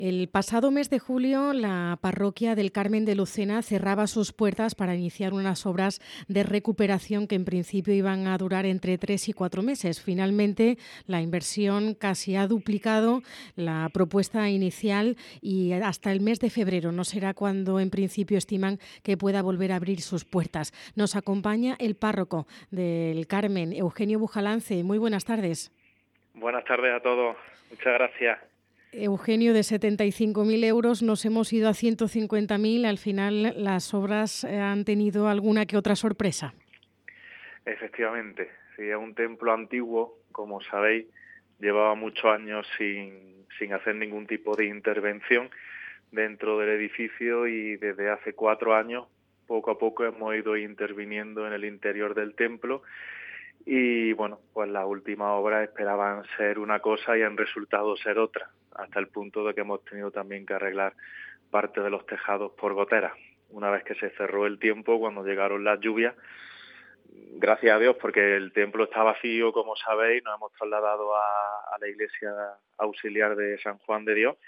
El pasado mes de julio, la parroquia del Carmen de Lucena cerraba sus puertas para iniciar unas obras de recuperación que en principio iban a durar entre 3 y 4 meses. Finalmente, la inversión casi ha duplicado la propuesta inicial y hasta el mes de febrero no será cuando en principio estiman que pueda volver a abrir sus puertas. Nos acompaña el párroco del Carmen, Eugenio Bujalance. Muy buenas tardes. Buenas tardes a todos. Muchas gracias. Eugenio, de 75.000 euros nos hemos ido a 150.000. Al final las obras han tenido alguna que otra sorpresa. Efectivamente, sí, es un templo antiguo, como sabéis, llevaba muchos años sin hacer ningún tipo de intervención dentro del edificio y desde hace 4 años, poco a poco hemos ido interviniendo en el interior del templo y bueno, pues las últimas obras esperaban ser una cosa y han resultado ser otra, hasta el punto de que hemos tenido también que arreglar parte de los tejados por goteras. Una vez que se cerró el tiempo, cuando llegaron las lluvias, gracias a Dios, porque el templo está vacío, como sabéis, nos hemos trasladado a la iglesia auxiliar de San Juan de Dios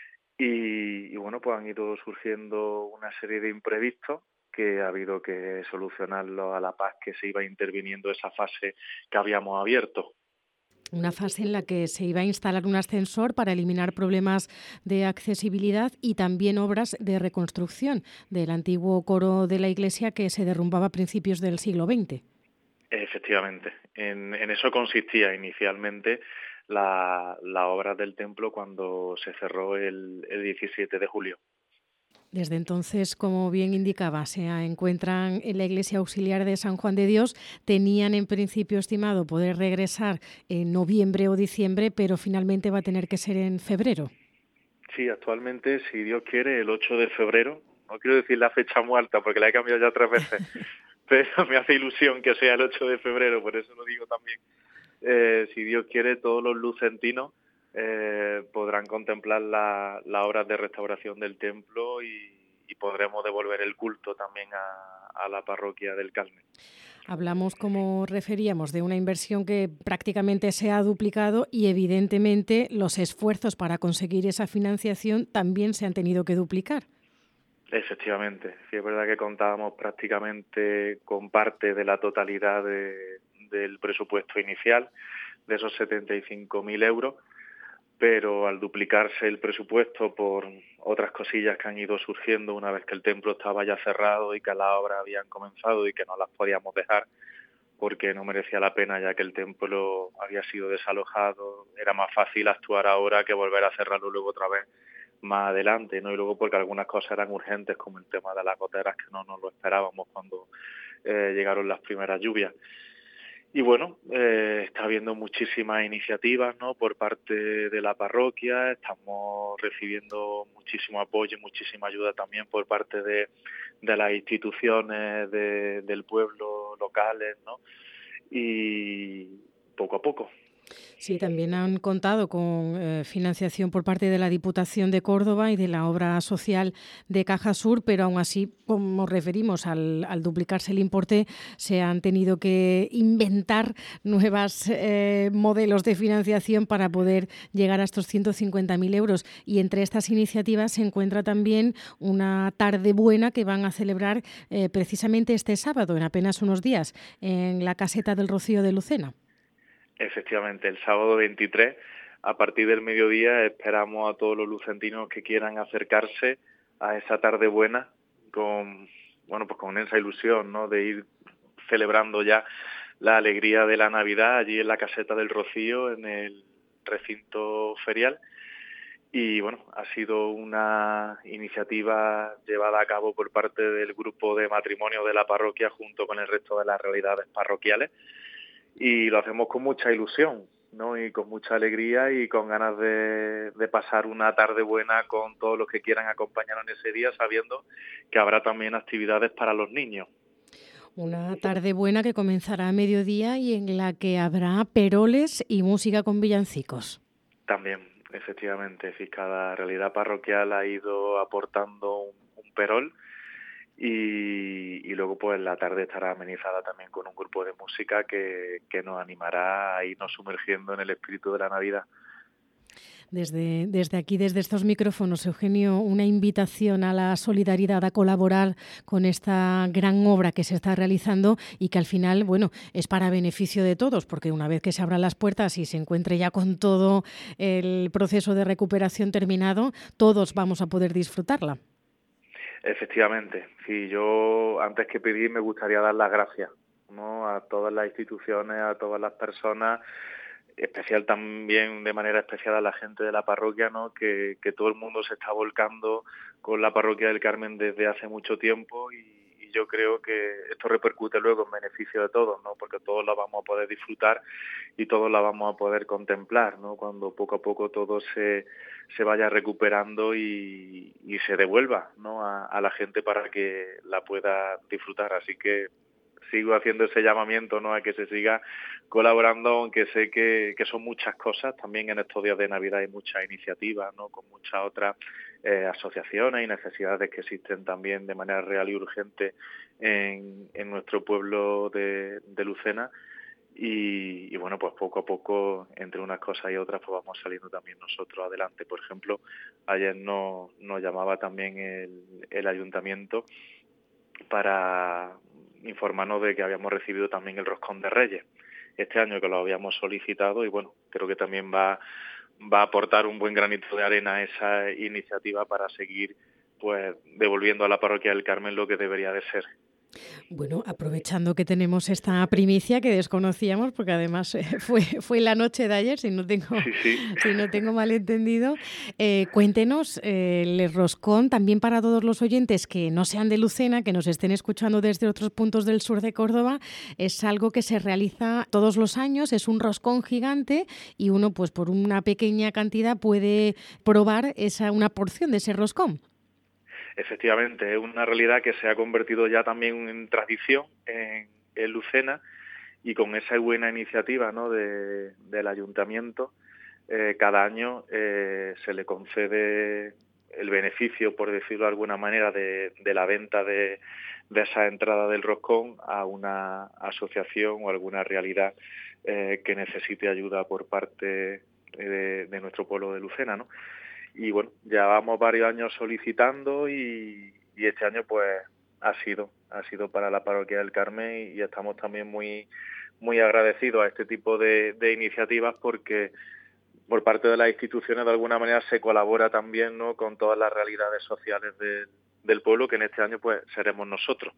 y bueno, pues han ido surgiendo una serie de imprevistos que ha habido que solucionarlo a la paz que se iba interviniendo esa fase que habíamos abierto. Una fase en la que se iba a instalar un ascensor para eliminar problemas de accesibilidad y también obras de reconstrucción del antiguo coro de la iglesia que se derrumbaba a principios del siglo XX. Efectivamente, en eso consistía inicialmente la obra del templo cuando se cerró el 17 de julio. Desde entonces, como bien indicaba, se encuentran en la Iglesia Auxiliar de San Juan de Dios. Tenían en principio estimado poder regresar en noviembre o diciembre, pero finalmente va a tener que ser en febrero. Sí, actualmente, si Dios quiere, el 8 de febrero, no quiero decir la fecha muerta porque la he cambiado ya 3 veces, pero me hace ilusión que sea el 8 de febrero, por eso lo digo también. Si Dios quiere, todos los lucentinos podrán contemplar las obras de restauración del templo y podremos devolver el culto también a la parroquia del Carmen. Hablamos, como referíamos, de una inversión que prácticamente se ha duplicado y, evidentemente, los esfuerzos para conseguir esa financiación también se han tenido que duplicar. Efectivamente, sí es verdad que contábamos prácticamente con parte de la totalidad del presupuesto inicial, de esos 75.000 euros, pero al duplicarse el presupuesto por otras cosillas que han ido surgiendo una vez que el templo estaba ya cerrado y que las obras habían comenzado y que no las podíamos dejar porque no merecía la pena ya que el templo había sido desalojado, era más fácil actuar ahora que volver a cerrarlo luego otra vez más adelante, ¿no? Y luego porque algunas cosas eran urgentes, como el tema de las goteras, que no nos lo esperábamos cuando llegaron las primeras lluvias. Y bueno, está habiendo muchísimas iniciativas, ¿no?, por parte de la parroquia, estamos recibiendo muchísimo apoyo y muchísima ayuda también por parte de las instituciones del pueblo locales, ¿no? Y poco a poco. Sí, también han contado con financiación por parte de la Diputación de Córdoba y de la obra social de Caja Sur, pero aún así, como referimos al duplicarse el importe, se han tenido que inventar nuevos modelos de financiación para poder llegar a estos 150.000 euros. Y entre estas iniciativas se encuentra también una tarde buena que van a celebrar precisamente este sábado, en apenas unos días, en la Caseta del Rocío de Lucena. Efectivamente, el sábado 23, a partir del mediodía, esperamos a todos los lucentinos que quieran acercarse a esa tarde buena con, bueno, pues con esa ilusión, ¿no?, de ir celebrando ya la alegría de la Navidad allí en la Caseta del Rocío, en el recinto ferial. Y bueno, ha sido una iniciativa llevada a cabo por parte del grupo de matrimonio de la parroquia junto con el resto de las realidades parroquiales y lo hacemos con mucha ilusión, ¿no?, y con mucha alegría y con ganas de pasar una tarde buena con todos los que quieran acompañarnos en ese día, sabiendo que habrá también actividades para los niños. Una tarde buena que comenzará a mediodía y en la que habrá peroles y música con villancicos. También, efectivamente, es decir, cada realidad parroquial ha ido aportando un perol y luego pues la tarde estará amenizada también con un grupo de música que nos animará a irnos sumergiendo en el espíritu de la Navidad. Desde aquí, desde estos micrófonos, Eugenio, una invitación a la solidaridad, a colaborar con esta gran obra que se está realizando y que al final, bueno, es para beneficio de todos, porque una vez que se abran las puertas y se encuentre ya con todo el proceso de recuperación terminado, todos vamos a poder disfrutarla. Efectivamente, sí, yo antes que pedir me gustaría dar las gracias, ¿no?, a todas las instituciones, a todas las personas, especial también, de manera especial a la gente de la parroquia, ¿no?, que todo el mundo se está volcando con la parroquia del Carmen desde hace mucho tiempo y yo creo que esto repercute luego en beneficio de todos, ¿no?, porque todos la vamos a poder disfrutar y todos la vamos a poder contemplar, ¿no?, cuando poco a poco todo se vaya recuperando y se devuelva, ¿no?, a la gente para que la pueda disfrutar. Así que sigo haciendo ese llamamiento, ¿no?, a que se siga colaborando, aunque sé que son muchas cosas. También en estos días de Navidad hay muchas iniciativas, ¿no?, con muchas otras asociaciones y necesidades que existen también de manera real y urgente en nuestro pueblo de Lucena. Y bueno, pues poco a poco, entre unas cosas y otras, pues vamos saliendo también nosotros adelante. Por ejemplo, ayer nos llamaba también el ayuntamiento para informarnos de que habíamos recibido también el Roscón de Reyes este año, que lo habíamos solicitado, y bueno, creo que también va a aportar un buen granito de arena a esa iniciativa para seguir pues devolviendo a la parroquia del Carmen lo que debería de ser. Bueno, aprovechando que tenemos esta primicia que desconocíamos, porque además fue la noche de ayer, si no tengo, Sí, sí. si no tengo mal entendido, cuéntenos el roscón también para todos los oyentes que no sean de Lucena, que nos estén escuchando desde otros puntos del sur de Córdoba. Es algo que se realiza todos los años, es un roscón gigante y uno pues por una pequeña cantidad puede probar una porción de ese roscón. Efectivamente, es una realidad que se ha convertido ya también en tradición en Lucena, y con esa buena iniciativa, ¿no?, del ayuntamiento, cada año se le concede el beneficio, por decirlo de alguna manera, de la venta de esa entrada del roscón a una asociación o alguna realidad que necesite ayuda por parte de nuestro pueblo de Lucena, ¿no? Y bueno, ya vamos varios años solicitando y este año pues ha sido para la parroquia del Carmen, y estamos también muy agradecidos a este tipo de iniciativas, porque por parte de las instituciones de alguna manera se colabora también, ¿no?, con todas las realidades sociales del pueblo, que en este año pues seremos nosotros.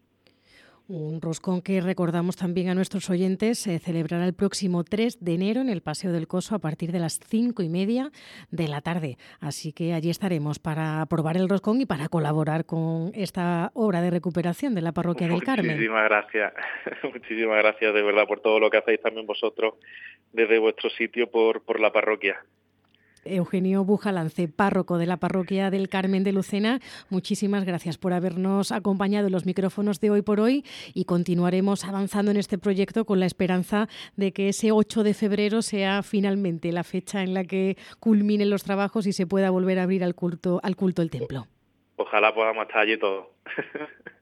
Un roscón que recordamos también a nuestros oyentes se celebrará el próximo 3 de enero en el Paseo del Coso a partir de las 5:30 de la tarde. Así que allí estaremos para probar el roscón y para colaborar con esta obra de recuperación de la Parroquia del Carmen. Muchísimas gracias, muchísimas gracias de verdad por todo lo que hacéis también vosotros desde vuestro sitio por la parroquia. Eugenio Bujalance, párroco de la Parroquia del Carmen de Lucena, muchísimas gracias por habernos acompañado en los micrófonos de Hoy por Hoy, y continuaremos avanzando en este proyecto con la esperanza de que ese 8 de febrero sea finalmente la fecha en la que culminen los trabajos y se pueda volver a abrir al culto el templo. Ojalá podamos estar allí todos.